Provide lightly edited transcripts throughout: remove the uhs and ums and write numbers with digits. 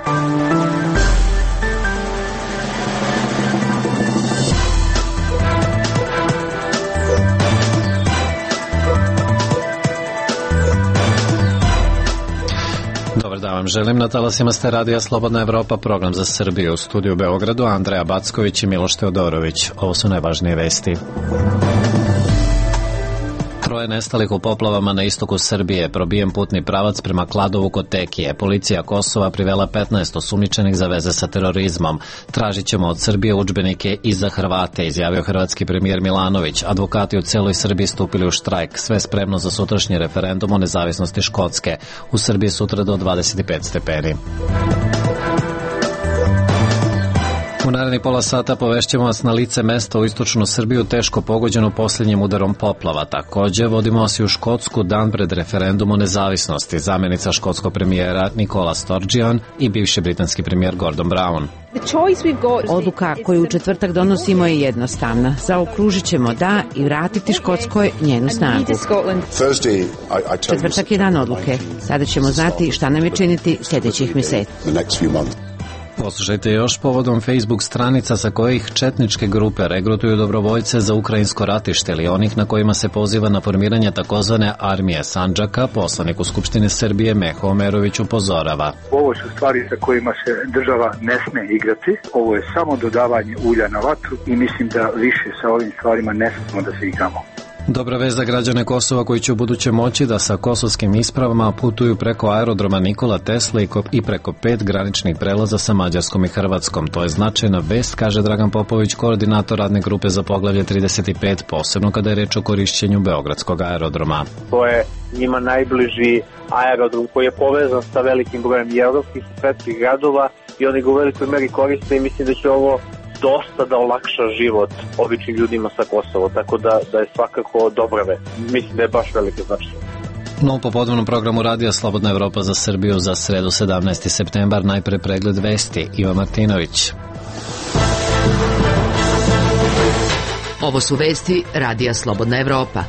Dobar dan vam želim, na talasima ste Radija Slobodna Evropa, program za Srbiju. U studiju u Beogradu Andreja Backović i Miloš Teodorović. Ovo su najvažnije vesti. Troje nestalih u poplavama na istoku Srbije, probijen putni pravac prema Kladovu kod Tekije. Policija Kosova privela 15 osumnjičenih za veze sa terorizmom. Tražit ćemo od Srbije udžbenike i za Hrvate, izjavio hrvatski premijer Milanović. Advokati u celoj Srbiji stupili u štrajk. Sve spremno za sutrašnji referendum o nezavisnosti Škotske. U Srbiji sutra do 25 stepeni. U narednih pola sata povešćemo vas na lice mesta u istočnu Srbiju teško pogođeno posljednjim udarom poplava. Također vodimo vas i u Škotsku dan pred referendum o nezavisnosti. Zamjenica škotskog premijera Nicola Sturgeon i bivši britanski premijer Gordon Brown. Odluka koju u četvrtak donosimo je jednostavna. Zaokružit ćemo da i vratiti Škotskoj njenu snagu. Četvrtak je dan odluke. Sada ćemo znati šta nam je činiti sljedećih mjeseci. Poslušajte još povodom Facebook stranica sa kojih četničke grupe regrutuju dobrovoljce za ukrajinsko ratište ili onih na kojima se poziva na formiranje takozvane armije Sandžaka. Poslanik u Skupštini Srbije Meho Omerović upozorava. Ovo su stvari sa kojima se država ne sme igrati. Ovo je samo dodavanje ulja na vatru i mislim da više sa ovim stvarima ne smemo da se igramo. Dobra vest za građane Kosova koji će u buduće moći da sa kosovskim ispravama putuju preko aerodroma Nikola Tesla i preko 5 graničnih prelaza sa Mađarskom i Hrvatskom. To je značajna vest, kaže Dragan Popović, koordinator radne grupe za poglavlje 35, posebno kada je reč o korišćenju Beogradskog aerodroma. To je njima najbliži aerodrom koji je povezan sa velikim brojem evropskih i svetskih gradova i oni ga u velikoj meri koriste i mislim da će ovo dosta da olakša život običnim ljudima sa Kosova, tako da je svakako dobra vest. Mislim da je baš velike značaj. No, u popodnevnom programu Radija Slobodna Evropa za Srbiju za sredu 17. septembar najpre pregled vesti. Iva Martinović. Ovo su vesti Radija Slobodna Evropa.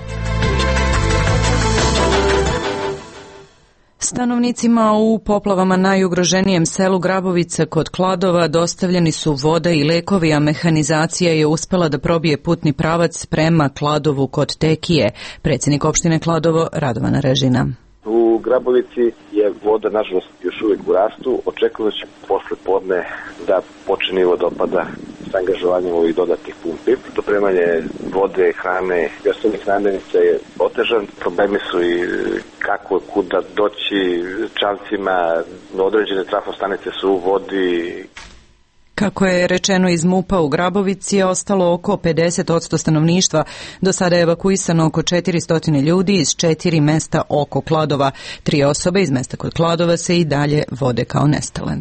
Stanovnicima u poplavama najugroženijem selu Grabovica kod Kladova dostavljeni su voda i lekovi, a mehanizacija je uspela da probije putni pravac prema Kladovu kod Tekije. Predsjednik opštine Kladovo Radovan Režina. U Grabovici je voda nažalost još uvijek u rastu. Očekujemo će posle podne da počne vodopada s angažovanjem ovih dodatnih pumpi. Dopremanje vode, hrane i osnovnih namirnica je otežan. Problemi su i kako, kuda doći čamcima, određene trafostanice su u vodi. Kako je rečeno iz MUP-a, u Grabovici je ostalo oko 50% stanovništva. Do sada je evakuisano oko 400 ljudi iz 4 mesta oko Kladova. 3 osobe iz mesta kod Kladova se i dalje vode kao nestale.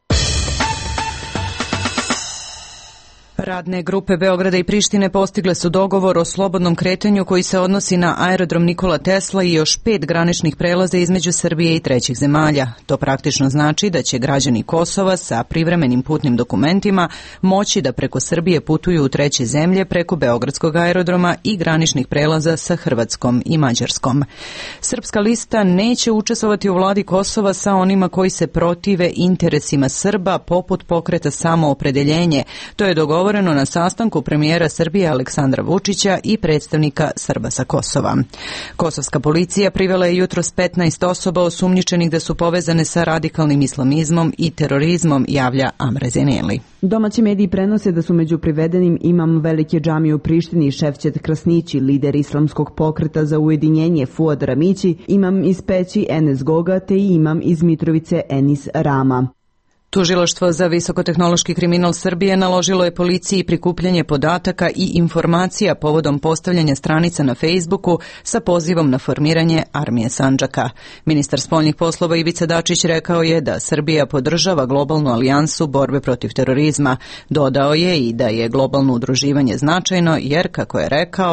Radne grupe Beograda i Prištine postigle su dogovor o slobodnom kretanju koji se odnosi na aerodrom Nikola Tesla i još 5 graničnih prelaza između Srbije i trećih zemalja. To praktično znači da će građani Kosova sa privremenim putnim dokumentima moći da preko Srbije putuju u treće zemlje preko Beogradskog aerodroma i graničnih prelaza sa Hrvatskom i Mađarskom. Srpska lista neće učestvovati u vladi Kosova sa onima koji se protive interesima Srba poput pokreta Samoopredeljenje. To je dogovoreno na sastanku premijera Srbije Aleksandra Vučića i predstavnika Srba sa Kosova. Kosovska policija privela je jutros 15 osoba osumnjičenih da su povezane sa radikalnim islamizmom i terorizmom, javlja Amre Zeneli. Domaći mediji prenose da su među privedenim imam Velike džamije u Prištini Ševčet Krasnići, lider islamskog pokreta za ujedinjenje Fuad Ramići, imam iz Peći Enes Goga te i imam iz Mitrovice Enis Rama. Tužilaštvo za visokotehnološki kriminal Srbije naložilo je policiji prikupljanje podataka i informacija povodom postavljanja stranica na Facebooku sa pozivom na formiranje armije Sandžaka. Ministar spoljnih poslova Ivica Dačić rekao je da Srbija podržava globalnu alijansu borbe protiv terorizma. Dodao je i da je globalno udruživanje značajno jer, kako je rekao,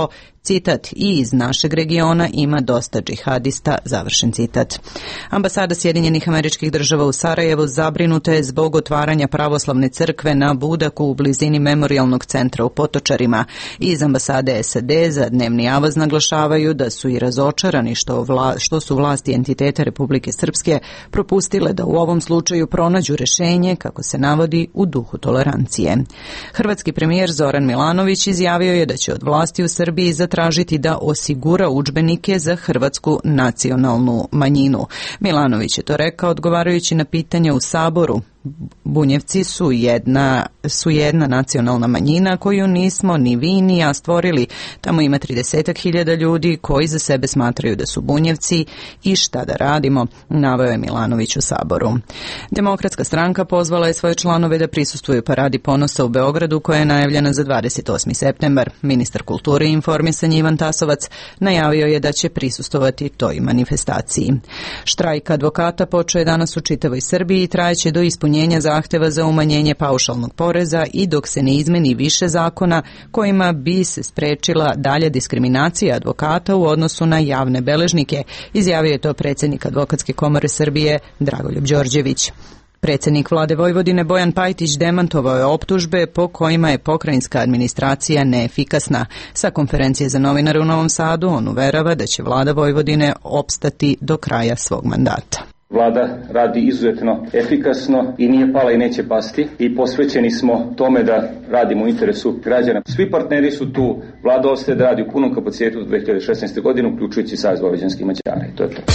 Citat, i iz našeg regiona ima dosta džihadista, završen citat. Ambasada Sjedinjenih Američkih Država u Sarajevu zabrinuta je zbog otvaranja pravoslavne crkve na Budaku u blizini memorijalnog centra u Potočarima. Iz ambasade SAD za Dnevni avaz naglašavaju da su i razočarani što su vlasti entiteta Republike Srpske propustile da u ovom slučaju pronađu rešenje, kako se navodi, u duhu tolerancije. Hrvatski premijer Zoran Milanović izjavio je da će od vlasti u Srbiji zatražiti da osigura udžbenike za hrvatsku nacionalnu manjinu. Milanović je to rekao odgovarajući na pitanja u Saboru. Bunjevci su jedna nacionalna manjina koju nismo ni vi ni ja stvorili. Tamo ima 30.000 ljudi koji za sebe smatraju da su Bunjevci i šta da radimo, naveo je Milanović u Saboru. Demokratska stranka pozvala je svoje članove da prisustvuju paradi ponosa u Beogradu koja je najavljena za 28. septembar. Ministar kulture i informisanja Ivan Tasovac najavio je da će prisustvovati toj manifestaciji. Štrajk advokata počeo je danas u čitavoj Srbiji i trajeće do ispunjenja zahteva za umanjenje paušalnog poreza i dok se ne izmeni više zakona kojima bi se sprečila dalja diskriminacija advokata u odnosu na javne beležnike, izjavio je to predsjednik Advokatske komore Srbije Dragoljub Đorđević. Predsjednik vlade Vojvodine Bojan Pajtić demantovao je optužbe po kojima je pokrajinska administracija neefikasna. Sa konferencije za novinare u Novom Sadu on uverava da će vlada Vojvodine opstati do kraja svog mandata. Vlada radi izuzetno efikasno i nije pala i neće pasti i posvećeni smo tome da radimo u interesu građana. Svi partneri su tu, vlada ostaje da radi u punom kapacitetu do 2016. godine, uključujući Savez vojvođanskih Mađara i to je to.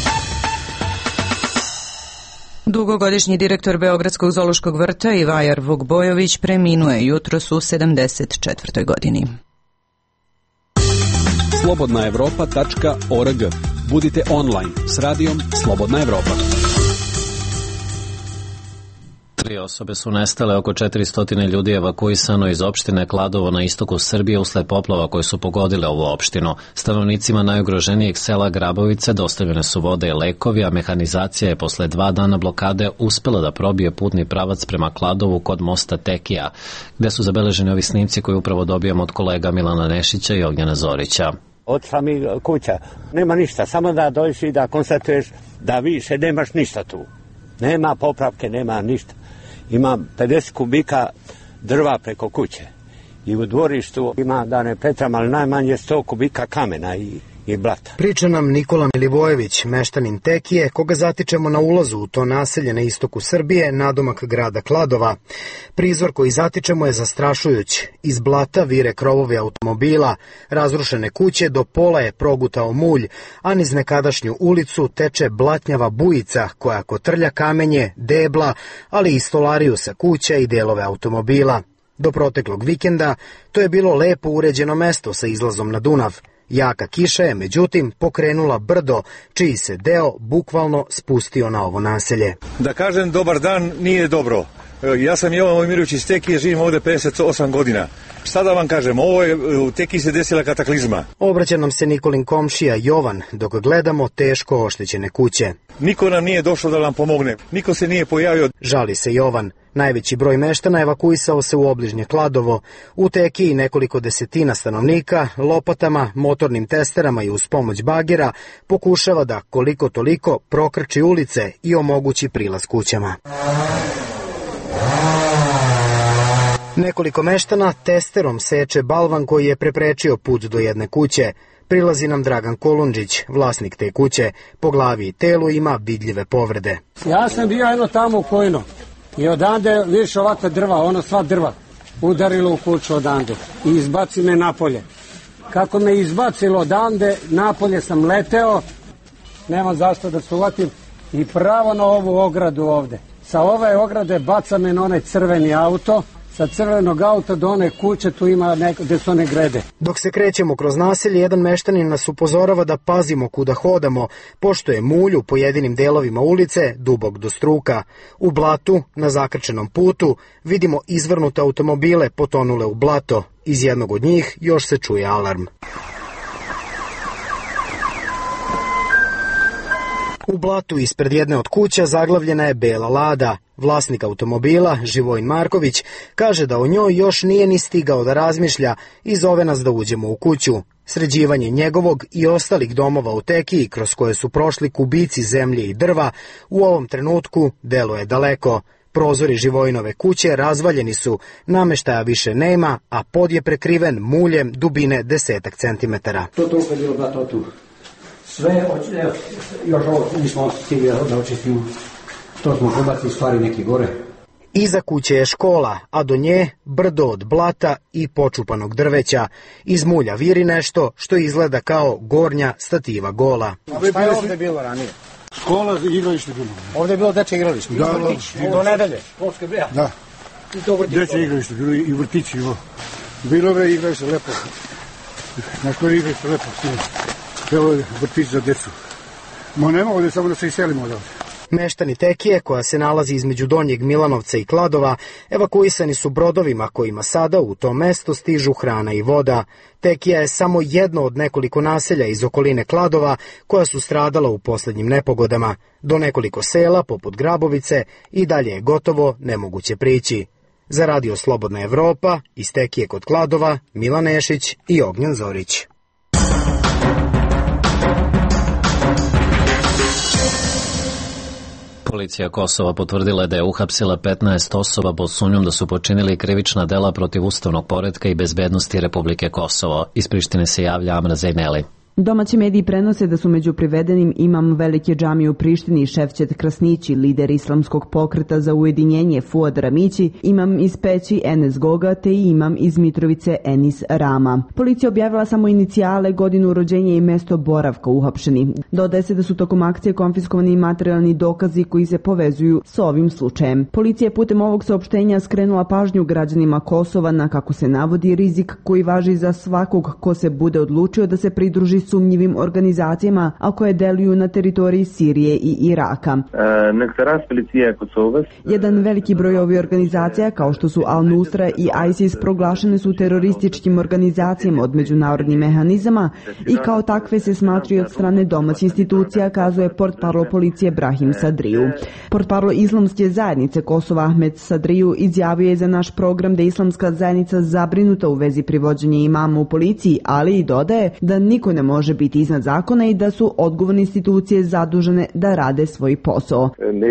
Dugogodišnji direktor Beogradskog zoološkog vrta Ivajar Vogbojović preminuo je jutros u 74. godini. slobodnaevropa.org. Budite online s radijom Slobodna Evropa. 3 osobe su nestale, oko 400 ljudi evakuisano iz opštine Kladovo na istoku Srbije usled poplava koje su pogodile ovu opštinu. Stanovnicima najugroženijeg sela Grabovice dostavljene su vode i lekovi, a mehanizacija je posle 2 dana blokade uspela da probije putni pravac prema Kladovu kod mosta Tekija, gde su zabeleženi ovi snimci koje upravo dobijamo od kolega Milana Nešića i Ognjena Zorića. Od samih kuća nema ništa, samo da dođeš i da konstatuješ da više nemaš ništa tu. Nema popravke, nema ništa. Ima 50 kubika drva preko kuće i u dvorištu ima, da ne petram, ali najmanje 100 kubika kamena i blata. Priča nam Nikola Milivojević, meštanin Tekije, koga zatičemo na ulazu u to naselje na istoku Srbije, nadomak grada Kladova. Prizor koji zatičemo je zastrašujuć. Iz blata vire krovovi automobila, razrušene kuće, do pola je progutao mulj, a niz nekadašnju ulicu teče blatnjava bujica koja kotrlja kamenje, debla, ali i stolariju sa kuća i delove automobila. Do proteklog vikenda to je bilo lepo uređeno mesto sa izlazom na Dunav. Jaka kiša je, međutim, pokrenula brdo, čiji se deo bukvalno spustio na ovo naselje. Da kažem dobar dan nije dobro. Ja sam Jovan Vojmirović iz Tekije, živim ovde 58 godina. Šta da vam kažem, u Tekiji se desila kataklizma. Obraća nam se Nikolin komšija Jovan, dok gledamo teško oštećene kuće. Niko nam nije došao da nam pomogne, niko se nije pojavio. Žali se Jovan. Najveći broj meštana evakuisao se u obližnje Kladovo. U Tekiji nekoliko desetina stanovnika lopatama, motornim testerama i uz pomoć bagera pokušava da koliko toliko prokrči ulice i omogući prilaz kućama. Nekoliko meštana testerom seče balvan koji je preprečio put do jedne kuće. Prilazi nam Dragan Kolundžić, vlasnik te kuće. Po glavi i telu ima vidljive povrede. Ja sam bio jedno tamo u Kojno i odande više ovakva drva, sva drva udarilo u kuću odande i izbaci me napolje. Kako me izbacilo odande, napolje sam leteo, nema zašto da se uvatim i pravo na ovu ogradu ovde. Sa ove ograde baca me na onaj crveni auto, sa crvenog auta do one kuće tu ima gde su one grede. Dok se krećemo kroz naselje, jedan meštanin nas upozorava da pazimo kuda hodamo, pošto je mulj u pojedinim delovima ulice dubok do struka. U blatu, na zakrčenom putu, vidimo izvrnute automobile potonule u blato. Iz jednog od njih još se čuje alarm. U blatu ispred jedne od kuća zaglavljena je bela lada. Vlasnik automobila, Živojin Marković, kaže da o njoj još nije ni stigao da razmišlja i zove nas da uđemo u kuću. Sređivanje njegovog i ostalih domova u Tekiji, kroz koje su prošli kubici zemlje i drva, u ovom trenutku deluje daleko. Prozori Živojinove kuće razvaljeni su, nameštaja više nema, a pod je prekriven muljem dubine 10 centimetara. To je bilo da tu. Sve, još ovo nismo stigli da očistimo. To smo prebacili stvari neke gore. Iza kuće je škola, a do nje brdo od blata i počupanog drveća. Iz mulja viri nešto što izgleda kao gornja stativa gola. Šta je ovde bilo ranije? Škola i igralište bilo. Ovde je bilo dečje igralište? Da, do nedelje? Da. Dečje igralište, bilo i vrtići. Bilo je igralište lepo. Na koje igralište lepo. Bilo je vrtić za decu. Ma nema ovde, samo da se iselimo odavde. Meštani Tekije, koja se nalazi između Donjeg Milanovca i Kladova, evakuisani su brodovima kojima sada u to mesto stižu hrana i voda. Tekija je samo jedno od nekoliko naselja iz okoline Kladova koja su stradala u poslednjim nepogodama. Do nekoliko sela, poput Grabovice, i dalje je gotovo nemoguće prići. Za Radio Slobodna Evropa, iz Tekije kod Kladova, Milan Nešić i Ognjan Zorić. Policija Kosova potvrdila da je uhapsila 15 osoba pod sumnjom da su počinili krivična dela protiv ustavnog poretka i bezbednosti Republike Kosovo. Iz Prištine se javlja Amra Zejneli. Domaći mediji prenose da su među privedenim imam velike džamije u Prištini Šefčet Krasnići, lider islamskog pokreta za ujedinjenje Fuad Ramići, imam iz Peći Enes Goga te i imam iz Mitrovice Enis Rama. Policija objavila samo inicijale, godinu rođenja i mesto boravka uhapšeni. Dodaje se da su tokom akcije konfiskovani materijalni dokazi koji se povezuju s ovim slučajem. Policija je putem ovog saopštenja skrenula pažnju građanima Kosova na, kako se navodi, rizik koji važi za svakog ko se bude odlučio da se pridruži sumnjivim organizacijama, a koje deluju na teritoriji Sirije i Iraka. Jedan veliki broj ovih organizacija, kao što su Al-Nusra i ISIS, proglašene su terorističkim organizacijama od međunarodnih mehanizama i kao takve se smatraju od strane domaćih institucija, kazuje portparol policije Brahim Sadriju. Portparol Islamske zajednice Kosova Ahmed Sadriju izjavio je za naš program da je islamska zajednica zabrinuta u vezi privođenja imama u policiji, ali i dodaje da niko ne može biti iznad zakona i da su odgovorne institucije zadužene da rade svoj posao.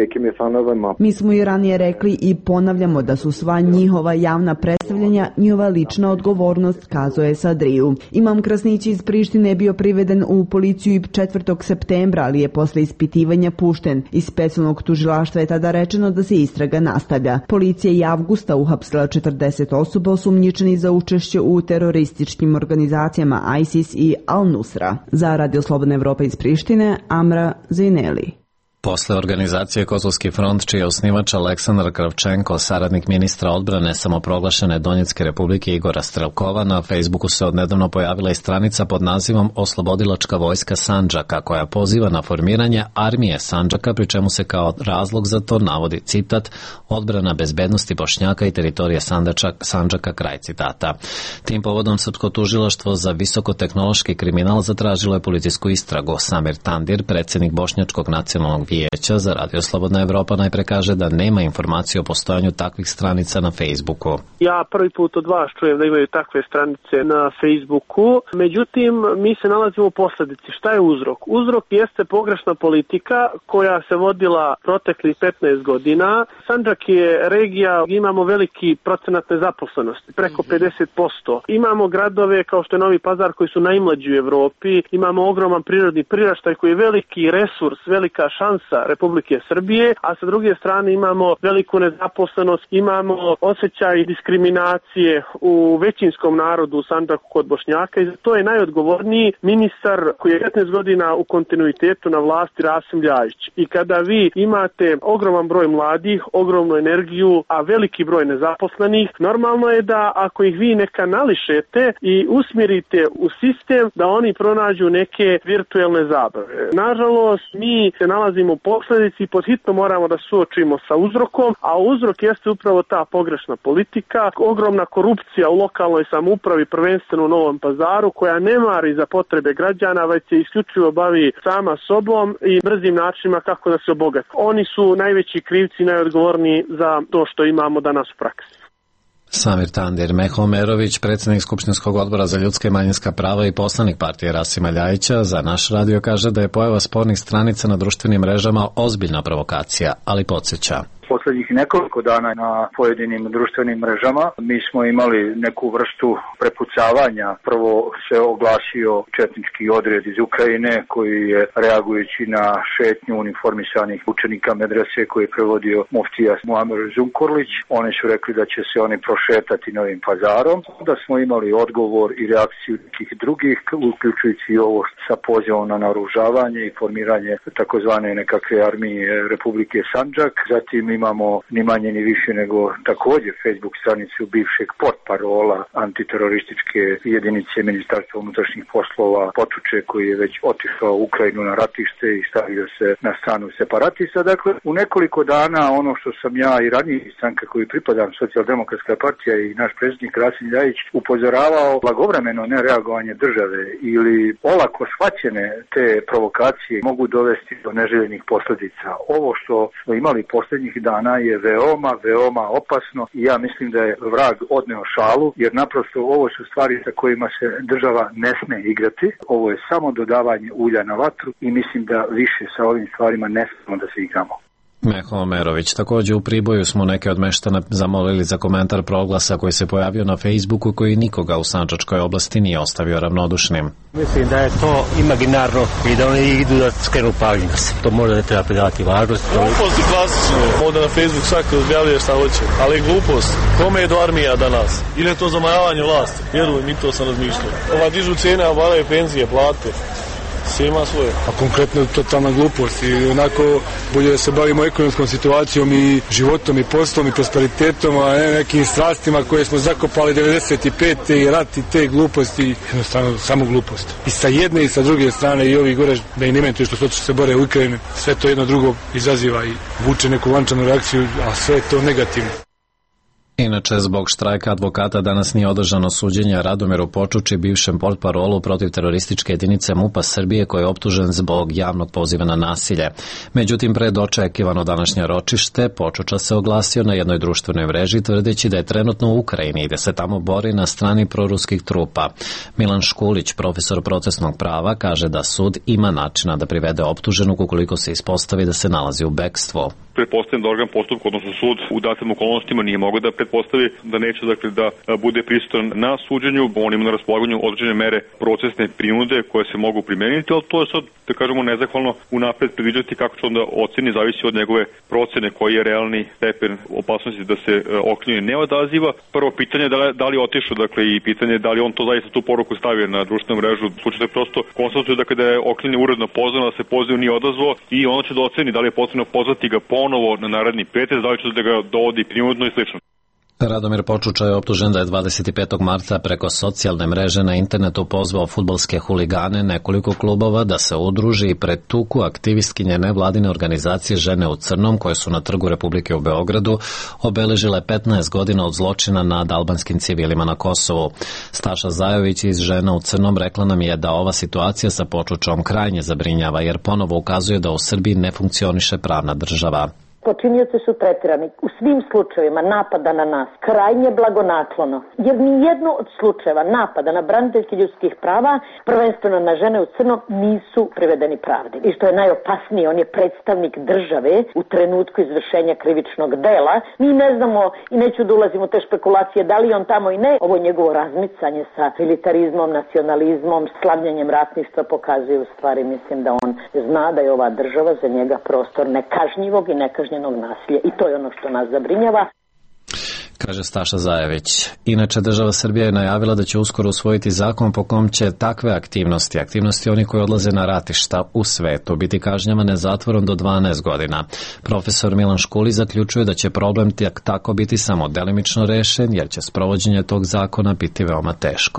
Mi smo i ranije rekli i ponavljamo da su sva njihova javna predstavljanja njihova lična odgovornost, kazuje Sadriju. Imam Krasnići iz Prištine je bio priveden u policiju 4. septembra, ali je posle ispitivanja pušten. Iz specijalnog tužilaštva je tada rečeno da se istraga nastavlja. Policija je avgusta uhapsila 40 osoba osumnjičenih za učešće u terorističkim organizacijama ISIS i Al-Nusra. Za Radio Slobodna Evropa iz Prištine, Amra Zejneli. Posle organizacije Kosovski front, čiji je osnivač Aleksandar Kravčenko, saradnik ministra odbrane samoproglašene Donjecke republike Igora Strelkova, na Facebooku se odnedavno pojavila i stranica pod nazivom Oslobodilačka vojska Sandžaka, koja poziva na formiranje armije Sandžaka, pri čemu se kao razlog za to navodi citat odbrana bezbednosti Bošnjaka i teritorije Sandžaka, kraj citata. Tim povodom Srpsko tužilaštvo za visokotehnološki kriminal zatražilo je policijsku istragu. Samir Tandir, predsjednik Bošnjačkog nacionalnog vijeća za Radio Slobodna Evropa, najpre kaže da nema informacije o postojanju takvih stranica na Facebooku. Ja prvi put od vas čujem da imaju takve stranice na Facebooku, međutim mi se nalazimo u posledici. Šta je uzrok? Uzrok jeste pogrešna politika koja se vodila proteklih 15 godina. Sandžak je regija, imamo veliki procenat nezaposlenosti, preko 50%. Imamo gradove kao što je Novi Pazar koji su najmlađi u Evropi, imamo ogroman prirodni priraštaj koji je veliki resurs, velika šansa Republike Srbije, a sa druge strane imamo veliku nezaposlenost, imamo osjećaj diskriminacije u većinskom narodu u Sandžaku kod Bošnjaka i to je najodgovorniji ministar koji je 15 godina u kontinuitetu na vlasti, Rasim Ljajić. I kada vi imate ogroman broj mladih, ogromnu energiju, a veliki broj nezaposlenih, normalno je da ako ih vi ne kanališete i usmjerite u sistem, da oni pronađu neke virtuelne zabave. Nažalost, mi se nalazimo samo posledici i podhitno moramo da suočimo sa uzrokom, a uzrok jeste upravo ta pogrešna politika, ogromna korupcija u lokalnoj samoupravi, prvenstveno u Novom Pazaru, koja ne mari za potrebe građana, već se isključivo bavi sama sobom i brzim načinima kako da se obogati. Oni su najveći krivci i najodgovorniji za to što imamo danas u praksi. Samir Tandir. Meho Omerović, predsjednik Skupštinskog odbora za ljudska i manjinska prava i poslanik partije Rasima Ljajića, za naš radio kaže da je pojava spornih stranica na društvenim mrežama ozbiljna provokacija, ali podsjeća. Poslednjih nekoliko dana na pojedinim društvenim mrežama mi smo imali neku vrstu prepucavanja. Prvo se oglasio četnički odred iz Ukrajine koji je, reagujući na šetnju uniformisanih učenika medrese koji je prevodio muftija Muamer Zukorlić, oni su rekli da će se oni prošetati Novim Pazarom. Da smo imali odgovor i reakciju nekih drugih, uključujući ovo sa pozivom na naoružavanje i formiranje takozvane nekakve armije Republike Sandžak. Zatim imamo ni manje ni više nego također Facebook stranicu bivšeg portparola antiterorističke jedinice Ministarstva unutrašnjih poslova Počuče, koji je već otišao u Ukrajinu na ratište i stavio se na stranu separatista. Dakle, u nekoliko dana ono što sam ja i ranije stranka koji pripadam, Socijaldemokratska partija i naš predsjednik Rasim Ljajić upozoravao, blagovremeno nereagovanje države ili olako shvaćene te provokacije mogu dovesti do neželjenih posljedica. Ovo što smo imali posljednjih dana je veoma opasno i ja mislim da je vrag odneo šalu, jer naprosto ovo su stvari sa kojima se država ne sme igrati. Ovo je samo dodavanje ulja na vatru i mislim da više sa ovim stvarima ne smemo da se igramo. Meho Omerović. Također u Priboju smo neke od meštana zamolili za komentar proglasa koji se pojavio na Facebooku, koji nikoga u Sandžačkoj oblasti nije ostavio ravnodušnim. Mislim da je to imaginarno i da oni idu da skrenu pažnju. To možda ne treba pridavati važnost. Glupost je klasično. Ovdje na Facebook svaki objavljuje šta hoće. Ali glupost. Kome je do armija danas? Ili je to zamajavanje vlasti? Vjerujem, mi to sam razmišljao. Dižu cijene, a varaju penzije, plate. Sve ima svoje. A konkretno je totalna glupost i onako bolje da se bavimo ekonomskom situacijom i životom i poslom i prosperitetom, a ne nekim strastima koje smo zakopali 95. i rat i te gluposti, jednostavno samo glupost. I sa jedne i sa druge strane i ovi gore da i ne mentuju što se bore u Ukrajini, sve to jedno drugo izaziva i vuče neku lančanu reakciju, a sve je to negativno. Inače, zbog štrajka advokata danas nije održano suđenje Radomiru Počuči, bivšem portparolu protiv terorističke jedinice MUP-a Srbije, koji je optužen zbog javnog poziva na nasilje. Međutim, pred očekivano današnje ročište, Počuča se oglasio na jednoj društvenoj mreži tvrdeći da je trenutno u Ukrajini i da se tamo bori na strani proruskih trupa. Milan Škulić, profesor procesnog prava, kaže da sud ima načina da privede optuženog ukoliko se ispostavi da se nalazi u bekstvu. Pretpostavljam da organ postupka, odnosno sud, u datim okolnostima nije mogao da pretpostavi da neće da bude prisutan na suđenju. On ima na raspolaganju određene mere procesne prinude koje se mogu primeniti, ali to je sad, da kažemo, nezahvalno unapred predviđati kako će onda oceni, zavisi od njegove procene koji je realni stepen opasnosti da se okrivljeni ne odaziva. Prvo pitanje je da li je otišao, dakle, i pitanje je da li on to zaista tu poruku stavio na društvenu mrežu. Slučajno prosto konstatuje da kada je okrivljeni uredno pozvan, da se poziv nije odazvao i onda će da oceni da li je potrebno pozvati ga ponovo na naredni pretres, da li će da ga dovodi prinudno i slično. Radomir Počuča je optužen da je 25. marta preko socijalne mreže na internetu pozvao fudbalske huligane nekoliko klubova da se udruži i pretuku aktivistkinje nevladine organizacije Žene u crnom, koje su na Trgu Republike u Beogradu obeležile 15 godina od zločina nad albanskim civilima na Kosovu. Staša Zajović iz Žena u crnom rekla nam je da ova situacija sa Počučom krajnje zabrinjava, jer ponovo ukazuje da u Srbiji ne funkcioniše pravna država. Počinioci su tretirani u svim slučajevima napada na nas krajnje blagonaklono, jer ni jedno od slučajeva napada na braniteljke ljudskih prava, prvenstveno na žene u crnom, nisu privedeni pravdi. I što je najopasnije, on je predstavnik države u trenutku izvršenja krivičnog dela. Mi ne znamo i neću da ulazim u te špekulacije da li on tamo i ne. Ovo njegovo razmicanje sa militarizmom, nacionalizmom, slavljanjem ratništva pokazuje u stvari, mislim da on zna da je ova država za njega prostor nekažnjivog i nekažnjivog nasilja i to je ono što nas zabrinjava. Kaže Staša Zajević. Inače, država Srbija je najavila da će uskoro usvojiti zakon po kom će takve aktivnosti oni koji odlaze na ratišta u svetu, biti kažnjavane zatvorom do 12 godina. Profesor Milan Škulić zaključuje da će problem tako biti samo delimično rešen, jer će sprovođenje tog zakona biti veoma teško.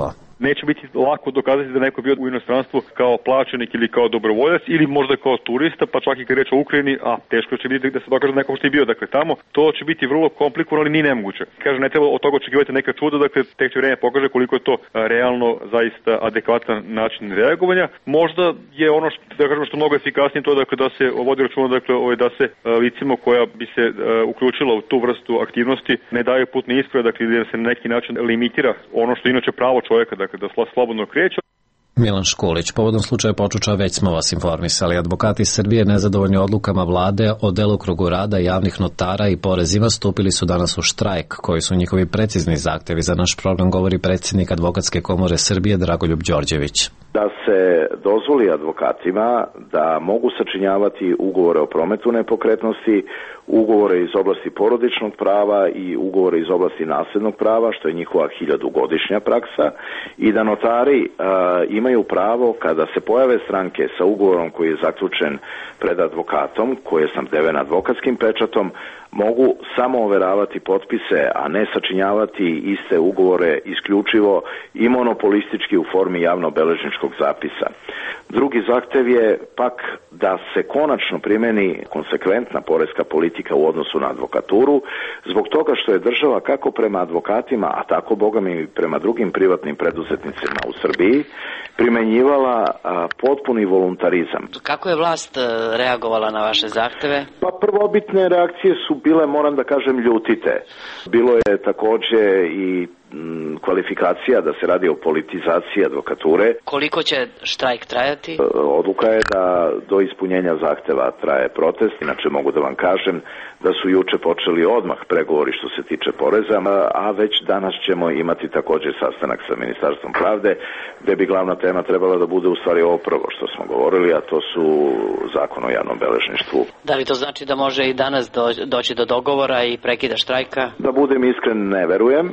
neće biti lako dokazati da neko bio u inostranstvu kao plaćenik ili kao dobrovoljac ili možda kao turista, pa čak i kad reč o Ukrajini, a teško će biti da se dokaže neko što je bio. Dakle, tamo to će biti vrlo komplikovano, ali ni nemoguće. Kaže, ne treba od toga očekivati neka čuda, dakle, tek će vreme pokaže koliko je to realno zaista adekvatan način reagovanja. Možda je ono što, da kažemo, što mnogo efikasnije to, dakle, da se vodi računa, dakle, da se licima koja bi se uključila u tu vrstu aktivnosti ne daju putne isprave, dakle, da se na neki način limitira ono što je inače pravo čovjeka, dakle, da slobodno kreće. Milan Škulić, povodom slučaja Počuča već smo vas informisali. Advokati Srbije nezadovoljni odlukama vlade o delokrugu rada javnih notara i porezima stupili su danas u štrajk. Koji su njihovi precizni zahtevi? Za naš program govori predsjednik Advokatske komore Srbije Dragoljub Đorđević. Da se dozvoli advokatima da mogu sačinjavati ugovore o prometu nepokretnosti, ugovore iz oblasti porodičnog prava i ugovore iz oblasti naslednog prava, što je njihova 1000-godišnja praksa, i da notari imaju pravo, kada se pojave stranke sa ugovorom koji je zaključen pred advokatom, koji je snabdeven advokatskim pečatom, mogu samo overavati potpise, a ne sačinjavati iste ugovore isključivo i monopolistički u formi javno-beležničkog zapisa. Drugi zahtev je pak da se konačno primeni konsekventna poreska politika u odnosu na advokaturu, zbog toga što je država kako prema advokatima, a tako bogami i prema drugim privatnim preduzetnicima u Srbiji, primenjivala potpuni voluntarizam. Kako je vlast reagovala na vaše zahteve? Pa prvobitne reakcije su bile, moram da kažem, ljutite. Bilo je takođe i kvalifikacija da se radi o politizaciji advokature. Koliko će štrajk trajati? Odluka je da do ispunjenja zahteva traje protest. Inače mogu da vam kažem da su juče počeli odmah pregovori što se tiče poreza, a već danas ćemo imati takođe sastanak sa Ministarstvom pravde, gde bi glavna tema trebala da bude u stvari ovo prvo što smo govorili, a to su zakon o javnom beležništvu. Da li to znači da može i danas doći do dogovora i prekida štrajka? Da budem iskren, ne verujem,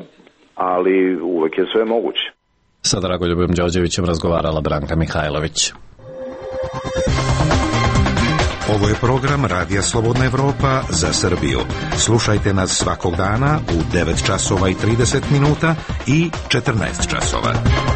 ali uvek je sve moguće. Sa Dragoljubom Đorđevićem razgovarala Branka Mihajlović. Ovo je program Radija Slobodna Evropa za Srbiju. Slušajte nas svakog dana u 9 časova i 30 minuta i 14 časova.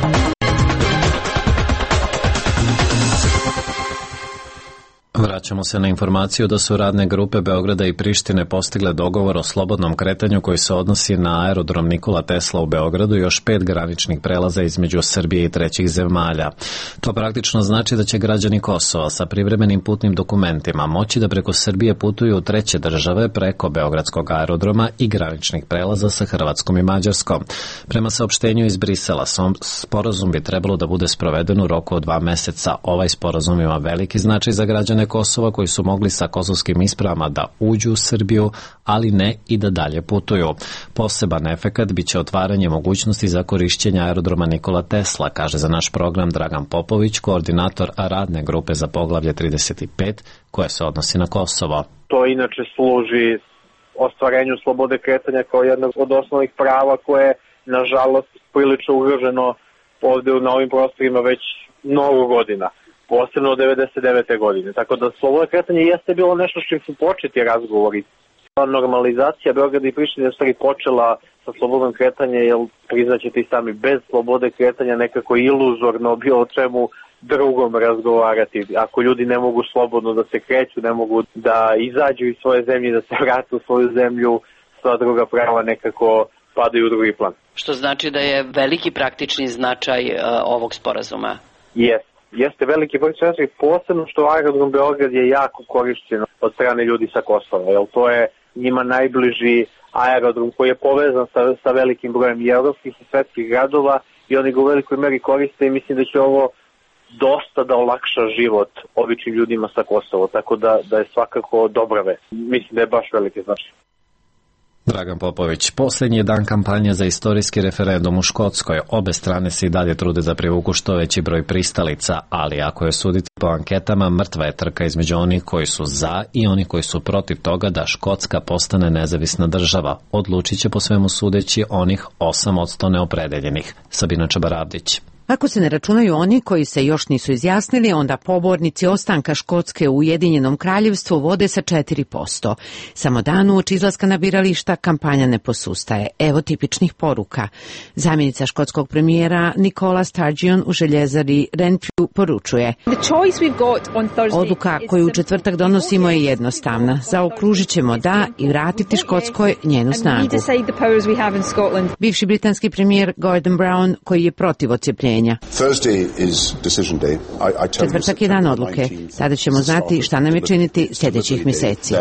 Vraćamo se na informaciju da su radne grupe Beograda i Prištine postigle dogovor o slobodnom kretanju koji se odnosi na aerodrom Nikola Tesla u Beogradu i još 5 graničnih prelaza između Srbije i trećih zemalja. To praktično znači da će građani Kosova sa privremenim putnim dokumentima moći da preko Srbije putuju u treće države preko Beogradskog aerodroma i graničnih prelaza sa Hrvatskom i Mađarskom. Prema saopštenju iz Brisela, sporazum bi trebalo da bude sproveden u roku od 2 meseca. Ovaj sporazum ima veliki značaj za građane Kosova koji su mogli sa kosovskim ispravama da uđu u Srbiju, ali ne i da dalje putuju. Poseban efekat biće otvaranje mogućnosti za korišćenje aerodroma Nikola Tesla, kaže za naš program Dragan Popović, koordinator radne grupe za poglavlje 35 koje se odnosi na Kosovo. To inače služi ostvarenju slobode kretanja kao jednog od osnovnih prava koje je, nažalost, prilično ugroženo ovde na ovim prostorima već mnogo godina. Posebno od 99. godine. Tako da sloboda kretanja jeste bilo nešto s čim su početi razgovori. Normalizacija Beograda i Prištine je stvari počela sa slobodom kretanja, jer priznaćete i sami, bez slobode kretanja nekako iluzorno bilo o čemu drugom razgovarati. Ako ljudi ne mogu slobodno da se kreću, ne mogu da izađu iz svoje zemlje, da se vrate u svoju zemlju, sva druga prava nekako padaju u drugi plan. Što znači da je veliki praktični značaj ovog sporazuma? Jeste veliki praktični, posebno što aerodrom Beograd je jako korišćen od strane ljudi sa Kosova, jer to je njima najbliži aerodrom koji je povezan sa velikim brojem i evropskih i svetskih gradova i oni ga u velikoj meri koriste i mislim da će ovo dosta da olakša život običnim ljudima sa Kosova, tako da je svakako dobra vest. Mislim da je baš veliki značaj. Dragan Popović, posljednji je dan kampanje za istorijski referendum u Škotskoj. Obe strane se i dalje trude da privuku što veći broj pristalica, ali ako je suditi po anketama, mrtva je trka između onih koji su za i onih koji su protiv toga da Škotska postane nezavisna država. Odlučit će po svemu sudeći onih 8% neopredeljenih. Sabina Čabaravdić. Ako se ne računaju oni koji se još nisu izjasnili, onda pobornici ostanka Škotske u Ujedinjenom kraljevstvu vode sa 4%. Samo dan uoči izlaska na birališta kampanja ne posustaje. Evo tipičnih poruka. Zamjenica škotskog premijera Nicola Sturgeon u željezari Renfrew poručuje: odluka koju u četvrtak donosimo je jednostavna. Zaokružit ćemo da i vratiti Škotskoj njenu snagu. Bivši britanski premijer Gordon Brown, koji je protiv odcjepljenja. Četvrtak je dan odluke. Tada ćemo znati šta nam je činiti sljedećih mjeseci.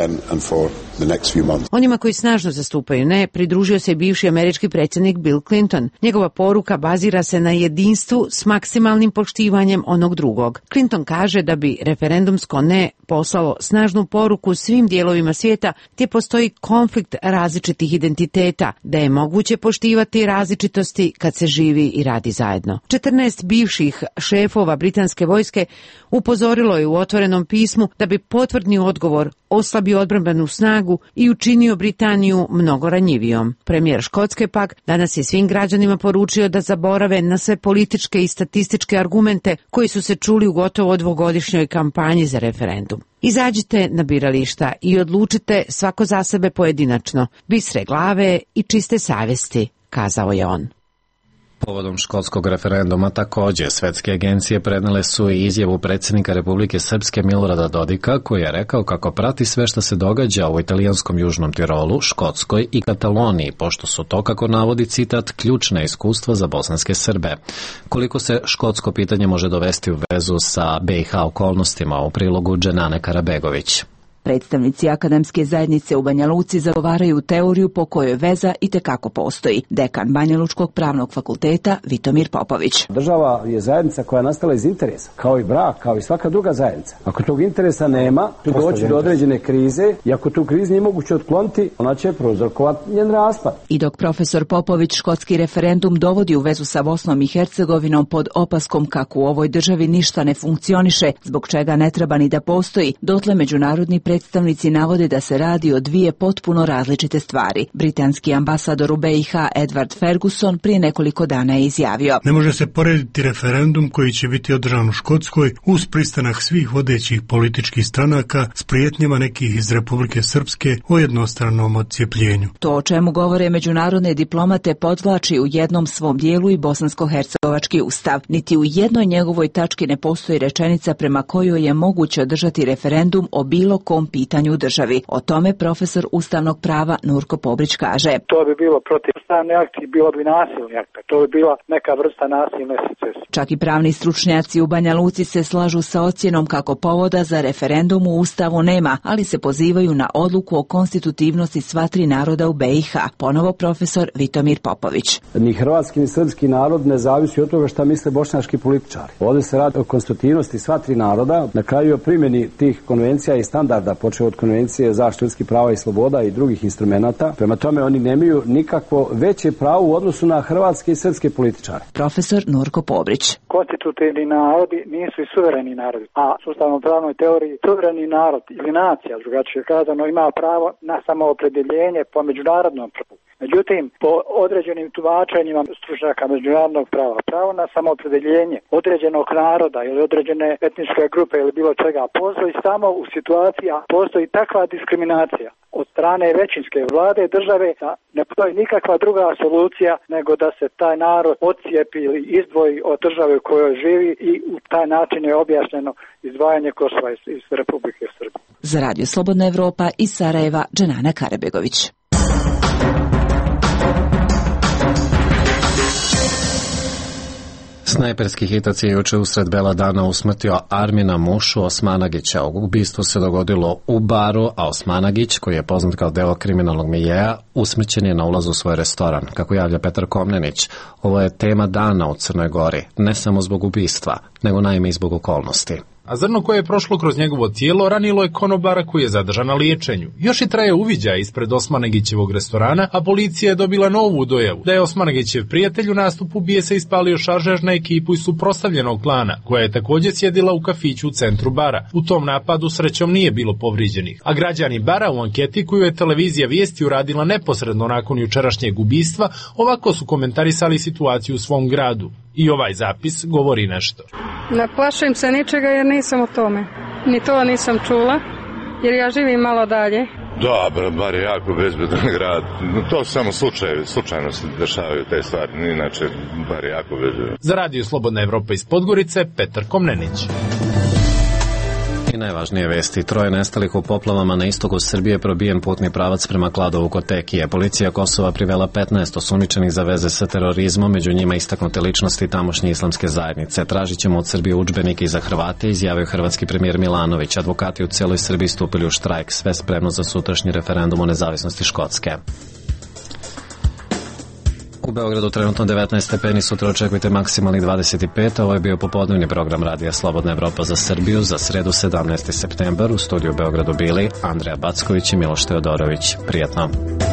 Onima koji snažno zastupaju ne, pridružio se bivši američki predsjednik Bill Clinton. Njegova poruka bazira se na jedinstvu s maksimalnim poštivanjem onog drugog. Clinton kaže da bi referendumsko ne poslalo snažnu poruku svim dijelovima svijeta gdje postoji konflikt različitih identiteta, da je moguće poštivati različitosti kad se živi i radi zajedno. 14 bivših šefova britanske vojske upozorilo je u otvorenom pismu da bi potvrdni odgovor oslabio odbrambenu snagu i učinio Britaniju mnogo ranjivijom. Premijer Škotske pak danas je svim građanima poručio da zaborave na sve političke i statističke argumente koji su se čuli u gotovo dvogodišnjoj kampanji za referendum. Izađite na birališta i odlučite svako za sebe pojedinačno, bistre glave i čiste savjesti, kazao je on. Povodom škotskog referenduma također svetske agencije prenele su i izjavu predsjednika Republike Srpske Milorada Dodika, koji je rekao kako prati sve što se događa u italijanskom Južnom Tirolu, Škotskoj i Kataloniji, pošto su to, kako navodi citat, ključna iskustva za bosanske Srbe. Koliko se škotsko pitanje može dovesti u vezu sa BiH okolnostima, u prilogu Dženane Karabegović. Predstavnici akademske zajednice u Banja Luci zagovaraju teoriju po kojoj veza itekako postoji. Dekan Banja Lučkog pravnog fakulteta Vitomir Popović. Država je zajednica koja je nastala iz interesa, kao i brak, kao i svaka druga zajednica. Ako tog interesa nema, tu doći do određene krize i ako tu krizu nije moguće otkloniti, ona će prouzrokovati njen raspad. I dok profesor Popović škotski referendum dovodi u vezu sa Bosnom i Hercegovinom pod opaskom kako u ovoj državi ništa ne funkcioniše, zbog čega ne treba ni da postoji, dotle međunarodni predstavnici navode da se radi o dvije potpuno različite stvari. Britanski ambasador u BiH Edward Ferguson prije nekoliko dana je izjavio: ne može se porediti referendum koji će biti održan u Škotskoj uz pristanak svih vodećih političkih stranaka s prijetnjama nekih iz Republike Srpske o jednostranom odcijepljenju. To o čemu govore međunarodne diplomate podvlači u jednom svom dijelu i bosansko-hercegovački ustav. Niti u jednoj njegovoj tački ne postoji rečenica prema kojoj je moguće održati referendum o bilo kom pitanju u državi. O tome profesor ustavnog prava Nurko Pobrić kaže: to bi bilo protivustavni akt i bilo bi nasilni akt. To bi bila neka vrsta nasilne secesije. Čak i pravni stručnjaci u Banja Luci se slažu sa ocjenom kako povoda za referendum u ustavu nema, ali se pozivaju na odluku o konstitutivnosti sva tri naroda u BiH. Ponovo profesor Vitomir Popović. Ni hrvatski ni srpski narod ne zavisi od toga šta misle bošnjački političari. Ovdje se radi o konstitutivnosti sva tri naroda, na kraju o primjeni tih konvencija i standarda, počeo od konvencije zaštite ljudskih prava i sloboda i drugih instrumenata. Prema tome oni nemaju nikakvo veće pravo u odnosu na hrvatske i srpske političare. Profesor Nurko Pobrić. Konstitutivni narodi nisu i suvereni narodi, a u ustavno pravnoj teoriji suvereni narod ili nacija, drugačije kazano, ima pravo na samoopredjeljenje po međunarodnom pravu. Međutim, po određenim tumačenjima stručnjaka međunarodnog prava, pravo na samoopredjeljenje određenog naroda ili određene etničke grupe ili bilo čega postoji samo u situaciji, a postoji takva diskriminacija od strane većinske vlade države da ne postoji nikakva druga solucija nego da se taj narod odcijepi ili izdvoji od države u kojoj živi i u taj način je objašnjeno izdvajanje Kosova iz Republike Srbije. Za Radio Slobodna Evropa iz Sarajeva, Dženana Karabegović. Snajperski hitac je juče usred bela dana usmrtio Armina Mušu Osmanagića. Ubistvo se dogodilo u baru, a Osmanagić, koji je poznat kao deo kriminalnog miljeja, usmrćen je na ulazu u svoj restoran. Kako javlja Petar Komnenić, ovo je tema dana u Crnoj Gori, ne samo zbog ubistva, nego naime i zbog okolnosti. A zrno koje je prošlo kroz njegovo tijelo ranilo je konobara koji je zadržan na liječenju. Još i traje uviđaj ispred Osmanagićevog restorana, a policija je dobila novu dojavu da je Osmanagićev prijatelj u nastupu bijesa ispalio šaržer na ekipu iz suprotstavljenog klana, koja je također sjedila u kafiću u centru bara. U tom napadu srećom nije bilo povrijeđenih, a građani bara u anketi koju je televizija Vijesti uradila neposredno nakon jučerašnjeg ubistva ovako su komentarisali situaciju u svom gradu. I ovaj zapis govori nešto. Ne plašim se ničega jer nisam u tome. Ni to nisam čula, jer ja živim malo dalje. Da, bar je jako bezbedan grad. To su samo slučajno se dešavaju te stvari, inače bar je jako bezbedan. Za Radio Slobodna Evropa iz Podgorice, Petar Komnenić. I najvažnije vesti, 3 nestalih u poplavama na istoku Srbije, probijen putni pravac prema Kladovu kod Tekije. Policija Kosova privela 15 osumnjičenih za veze sa terorizmom, među njima istaknute ličnosti tamošnje islamske zajednice. Tražit ćemo od Srbije udžbenike i za Hrvate, izjavio hrvatski premijer Milanović. Advokati u cijeloj Srbiji stupili u štrajk, sve spremno za sutrašnji referendum o nezavisnosti Škotske. U Beogradu trenutno 19 stepeni, sutra očekujte maksimalnih 25, a ovo je bio popodnevni program Radija Slobodna Evropa za Srbiju za sredu 17. septembar. U studiju u Beogradu bili Andreja Backović i Miloš Teodorović. Prijatno.